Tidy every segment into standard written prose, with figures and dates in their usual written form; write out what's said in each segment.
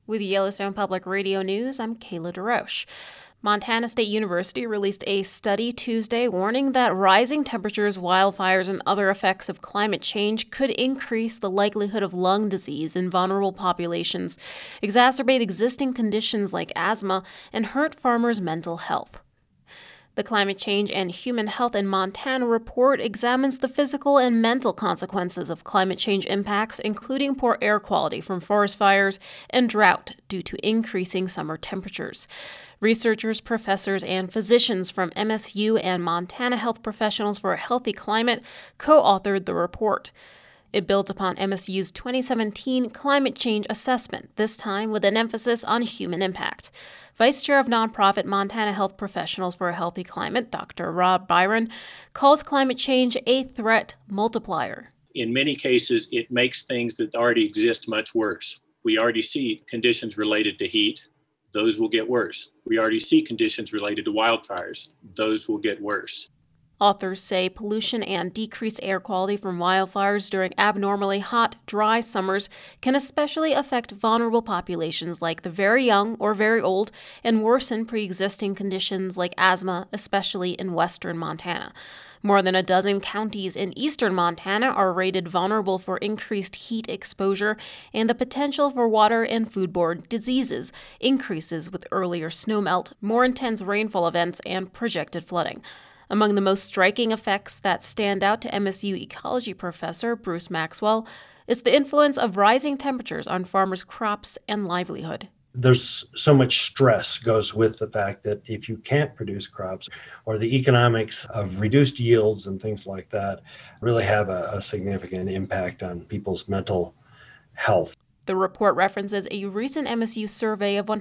With Yellowstone Public Radio News, I'm Kayla DeRoche. Montana State University released a study Tuesday warning that rising temperatures, wildfires, and other effects of climate change could increase the likelihood of lung disease in vulnerable populations, exacerbate existing conditions like asthma, and hurt farmers' mental health. The Climate Change and Human Health in Montana report examines the physical and mental consequences of climate change impacts, including poor air quality from forest fires and drought due to increasing summer temperatures. Researchers, professors, and physicians from MSU and Montana Health Professionals for a Healthy Climate co-authored the report. It builds upon MSU's 2017 climate change assessment, this time with an emphasis on human impact. Vice Chair of nonprofit Montana Health Professionals for a Healthy Climate, Dr. Rob Byron, calls climate change a threat multiplier. In many cases, it makes things that already exist much worse. We already see conditions related to heat. Those will get worse. We already see conditions related to wildfires. Those will get worse. Authors say pollution and decreased air quality from wildfires during abnormally hot, dry summers can especially affect vulnerable populations like the very young or very old and worsen pre-existing conditions like asthma, especially in western Montana. More than a dozen counties in eastern Montana are rated vulnerable for increased heat exposure, and the potential for water and foodborne diseases increases with earlier snowmelt, more intense rainfall events, and projected flooding. Among the most striking effects that stand out to MSU ecology professor Bruce Maxwell is the influence of rising temperatures on farmers' crops and livelihood. There's so much stress goes with the fact that if you can't produce crops, or the economics of reduced yields and things like that really have a significant impact on people's mental health. The report references a recent MSU survey of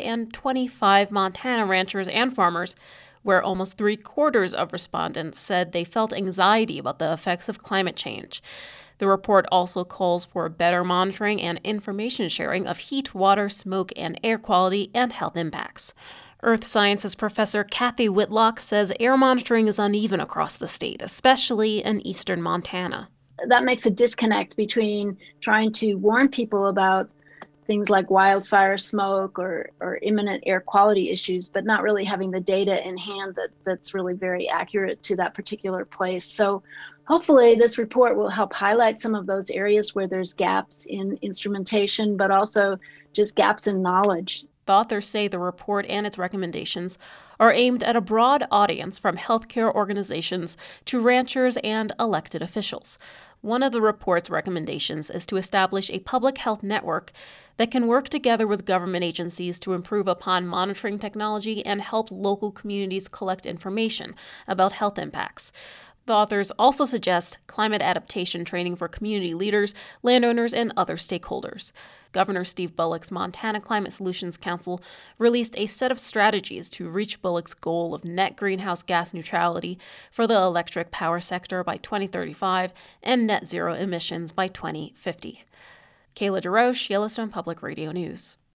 125 Montana ranchers and farmers, where almost 3/4 of respondents said they felt anxiety about the effects of climate change. The report also calls for better monitoring and information sharing of heat, water, smoke, and air quality and health impacts. Earth Sciences professor Kathy Whitlock says air monitoring is uneven across the state, especially in eastern Montana. That makes a disconnect between trying to warn people about things like wildfire smoke or imminent air quality issues, but not really having the data in hand that's really very accurate to that particular place. So hopefully this report will help highlight some of those areas where there's gaps in instrumentation, but also just gaps in knowledge. The authors say the report and its recommendations are aimed at a broad audience, from healthcare organizations to ranchers and elected officials. One of the report's recommendations is to establish a public health network that can work together with government agencies to improve upon monitoring technology and help local communities collect information about health impacts. The authors also suggest climate adaptation training for community leaders, landowners, and other stakeholders. Governor Steve Bullock's Montana Climate Solutions Council released a set of strategies to reach Bullock's goal of net greenhouse gas neutrality for the electric power sector by 2035 and net zero emissions by 2050. Kayla DeRoche, Yellowstone Public Radio News.